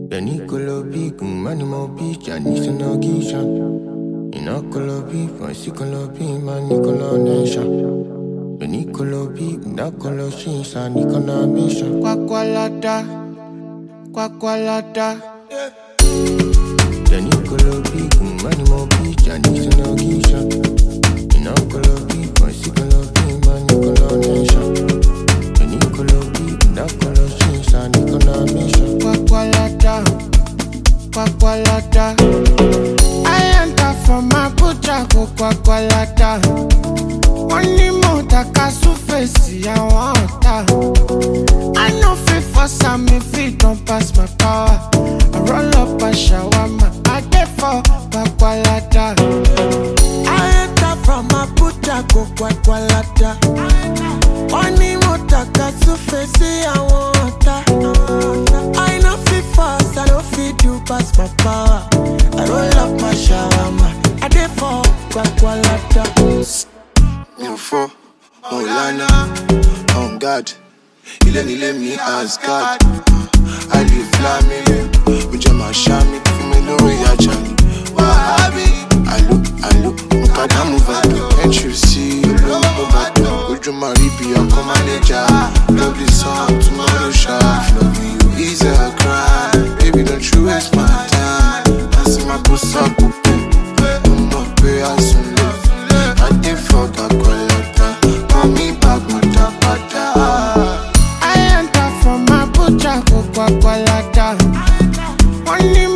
The Nicolo Peak, Manimo Beach, I need to know Gisha. In a color beef, I see color beef, man, Nicola Nation. The Nicolo Peak, that color sheets, and Nicola Mission. Quacqualata, Quacqualata. The Nicolo Peak, Manimo Beach, I need to know Gisha. In a color beef, I see color beef, man, Nicola Nation. The Nicolo Peak, that color sheets, and Nicola Mission. Quacqualata, Quacqualata. I enter from my butcher, go Quacqualata. Only motaka surface, I want that. I know fit for some if it don't pass my power. I roll up a shawarma, I get for Quacqualata. I enter from my butcher, go Quacqualata. Only motaka surface, I want that. I know fit fast, I don't fit you pass my power. I roll up my shawarma, I get for Quacqualata. For Olana, on God, he let me ask God. I live flaming, with my shami, for me no reaction. Wahabi, I look, Mukada Muvado, and you see, low Muvado, would you marry be a manager? Love this song, tomorrow shop, love you, easy a cry. Baby, don't you waste my time. I see my puss up, I'm not pay as soon as I did for Quacqualata, call me back, Mata. I enter from my butcher, go Quacqualata. Only motaka surface, I want that. I know fit for some if it don't pass my power. I roll up a shawarma, I get for Quacqualata. I enter from my butcher, go Quacqualata. Only motaka surface, I want that. I know fit for some if it don't pass my power. I roll up a shawarma, I get for Quacqualata. I enter from my butcher, go Quacqualata. Only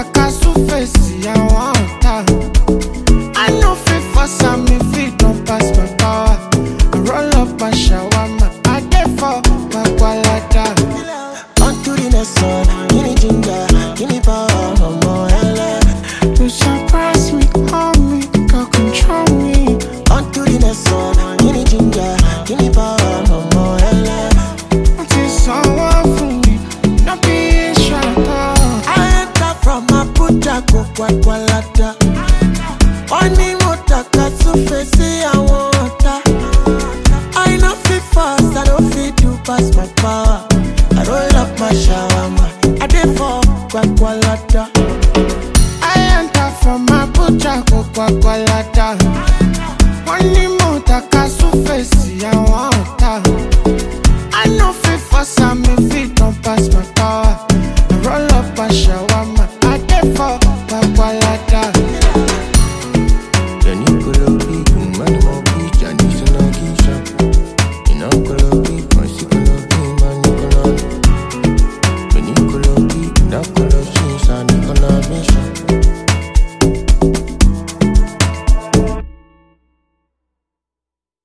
On to the next one, give me ginger, give me power, no more LA. you surprise me, hold me, girl, control me. On to the next one, give me ginger, give me power, no more LA. Until someone for me, not be shy. I enter from my butcher, go Quacqualata. Only motaka surface, I want that. I know fit fast, I don't fit you pass my power. I roll up my shawarma, I did for Quacqualata. I enter from my butcher, go Quacqualata. Only motaka surface, I want that. I know fit for some